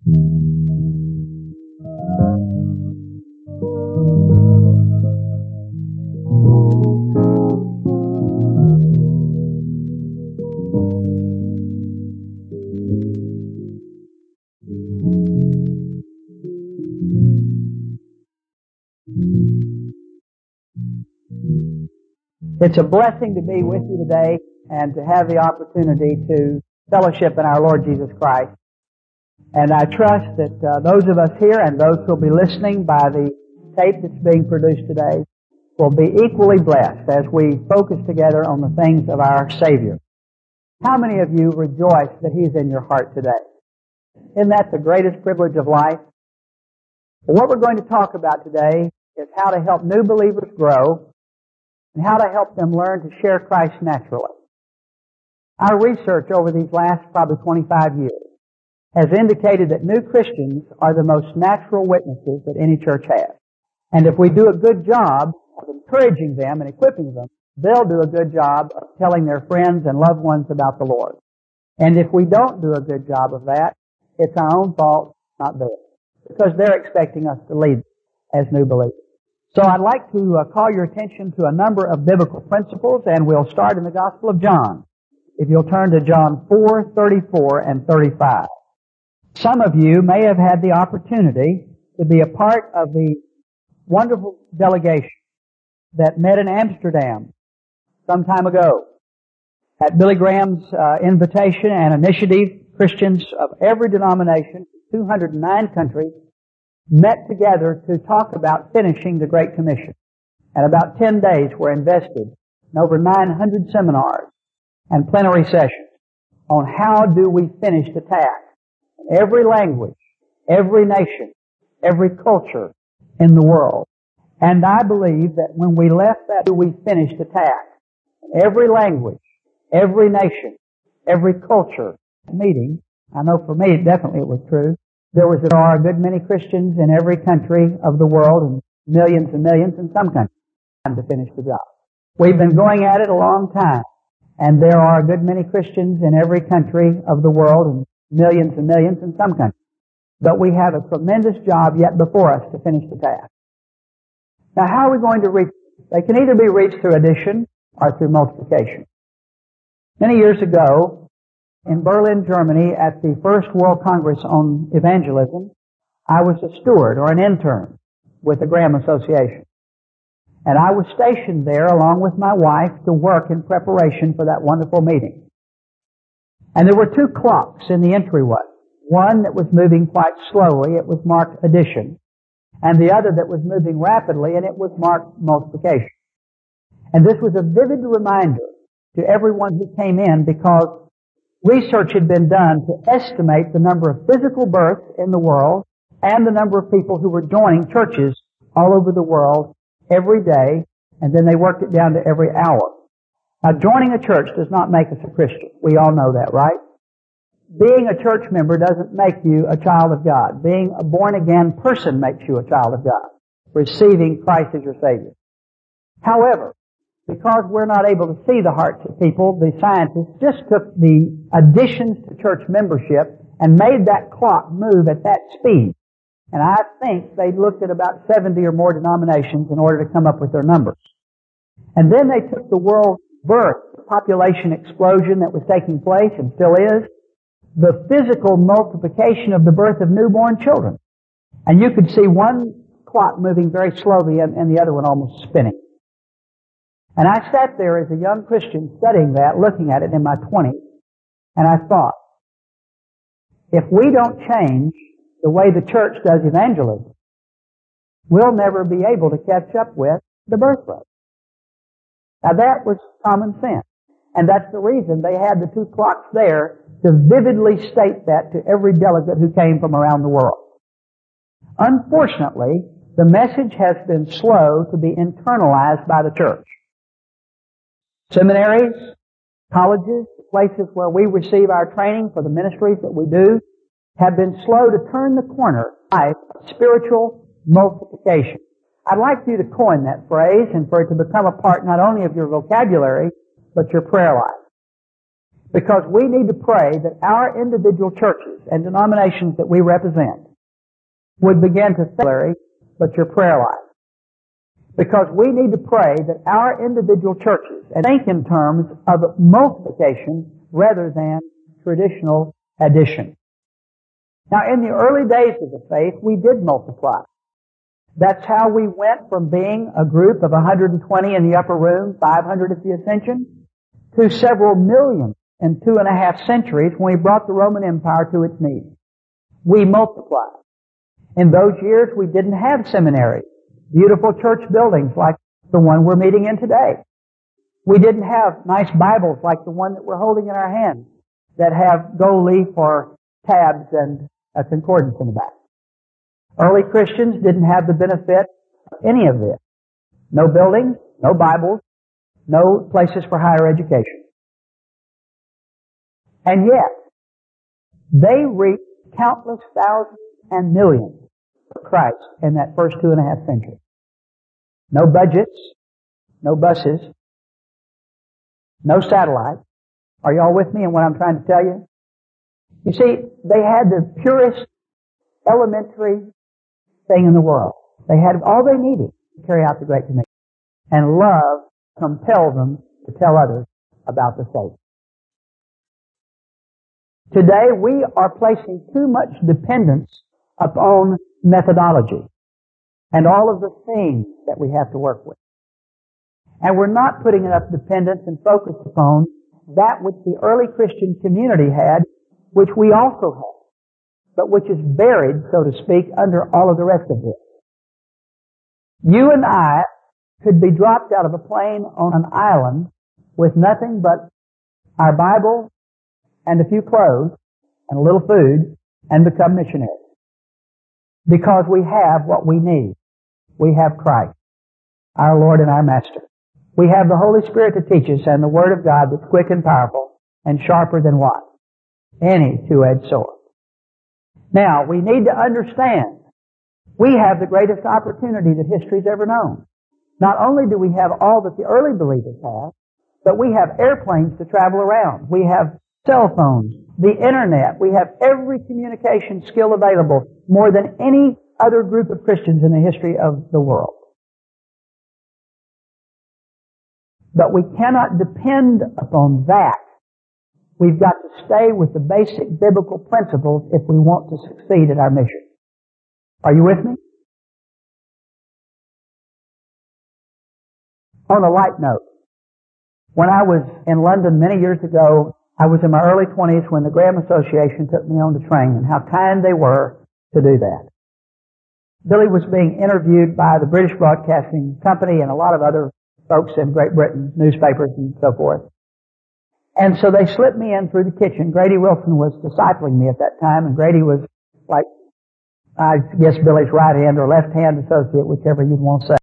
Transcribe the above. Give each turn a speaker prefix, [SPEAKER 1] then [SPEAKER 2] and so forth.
[SPEAKER 1] It's a blessing to be with you today and to have the opportunity to fellowship in our Lord Jesus Christ. And I trust that those of us here and those who will be listening by the tape that's being produced today will be equally blessed as we focus together on the things of our Savior. How many of you rejoice that He's in your heart today? Isn't that the greatest privilege of life? Well, what we're going to talk about today is how to help new believers grow and how to help them learn to share Christ naturally. Our research over these last probably 25 years has indicated that new Christians are the most natural witnesses that any church has. And if we do a good job of encouraging them and equipping them, they'll do a good job of telling their friends and loved ones about the Lord. And if we don't do a good job of that, it's our own fault, not theirs, because they're expecting us to lead as new believers. So I'd like to call your attention to a number of biblical principles, and we'll start in the Gospel of John. If you'll turn to John 4:34 and 35. Some of you may have had the opportunity to be a part of the wonderful delegation that met in Amsterdam some time ago. At Billy Graham's invitation and initiative, Christians of every denomination, 209 countries, met together to talk about finishing the Great Commission. And about 10 days were invested in over 900 seminars and plenary sessions on how do we finish the task. Every language, every nation, every culture in the world. And I believe that when we left that, we finished the task. Every language, every nation, every culture meeting, I know for me definitely it was true, there are a good many Christians in every country of the world and millions in some countries to finish the job. We've been going at it a long time, and there are a good many Christians in every country of the world and millions in some countries. But we have a tremendous job yet before us to finish the task. Now how are we going to reach? They can either be reached through addition or through multiplication. Many years ago, in Berlin, Germany, at the First World Congress on Evangelism, I was a steward or an intern with the Graham Association. And I was stationed there along with my wife to work in preparation for that wonderful meeting. And there were two clocks in the entryway. One that was moving quite slowly, it was marked addition. And the other that was moving rapidly, and it was marked multiplication. And this was a vivid reminder to everyone who came in, because research had been done to estimate the number of physical births in the world and the number of people who were joining churches all over the world every day, and then they worked it down to every hour. Now, joining a church does not make us a Christian. We all know that, right? Being a church member doesn't make you a child of God. Being a born-again person makes you a child of God, receiving Christ as your Savior. However, because we're not able to see the hearts of people, the scientists just took the additions to church membership and made that clock move at that speed. And I think they looked at about 70 or more denominations in order to come up with their numbers. And then they took the world birth, the population explosion that was taking place and still is, the physical multiplication of the birth of newborn children. And you could see one clock moving very slowly and the other one almost spinning. And I sat there as a young Christian studying that, looking at it in my 20s, and I thought, if we don't change the way the church does evangelism, we'll never be able to catch up with the birth rate. Now that was common sense. And that's the reason they had the two clocks there to vividly state that to every delegate who came from around the world. Unfortunately, the message has been slow to be internalized by the church. Seminaries, colleges, places where we receive our training for the ministries that we do, have been slow to turn the corner of spiritual multiplication. I'd like you to coin that phrase and for it to become a part not only of your vocabulary, but your prayer life. Because we need to pray that our individual churches and denominations that we represent would begin to think, but your prayer life. Because we need to pray that our individual churches and think in terms of multiplication rather than traditional addition. Now, in the early days of the faith, we did multiply. That's how we went from being a group of 120 in the upper room, 500 at the Ascension, to several million in 2.5 centuries when we brought the Roman Empire to its knees. We multiplied. In those years, we didn't have seminaries, beautiful church buildings like the one we're meeting in today. We didn't have nice Bibles like the one that we're holding in our hands that have gold leaf or tabs and a concordance in the back. Early Christians didn't have the benefit of any of this. No buildings, no Bibles, no places for higher education. And yet, they reached countless thousands and millions for Christ in that first 2.5 centuries. No budgets, no buses, no satellites. Are y'all with me in what I'm trying to tell you? You see, they had the purest elementary thing in the world. They had all they needed to carry out the Great Commission. And love compelled them to tell others about the Savior. Today, we are placing too much dependence upon methodology and all of the things that we have to work with. And we're not putting enough dependence and focus upon that which the early Christian community had, which we also have, but which is buried, so to speak, under all of the rest of this. You and I could be dropped out of a plane on an island with nothing but our Bible and a few clothes and a little food and become missionaries. Because we have what we need. We have Christ, our Lord and our Master. We have the Holy Spirit to teach us and the Word of God that's quick and powerful and sharper than what? Any two-edged sword. Now, we need to understand we have the greatest opportunity that history's ever known. Not only do we have all that the early believers have, but we have airplanes to travel around. We have cell phones, the internet. We have every communication skill available, more than any other group of Christians in the history of the world. But we cannot depend upon that. We've got to stay with the basic biblical principles if we want to succeed in our mission. Are you with me? On a light note, when I was in London many years ago, I was in my early 20s when the Graham Association took me on the train, and how kind they were to do that. Billy was being interviewed by the British Broadcasting Company and a lot of other folks in Great Britain, newspapers and so forth. And so they slipped me in through the kitchen. Grady Wilson was discipling me at that time, and Grady was like, I guess, Billy's right hand or left hand associate, whichever you'd want to say.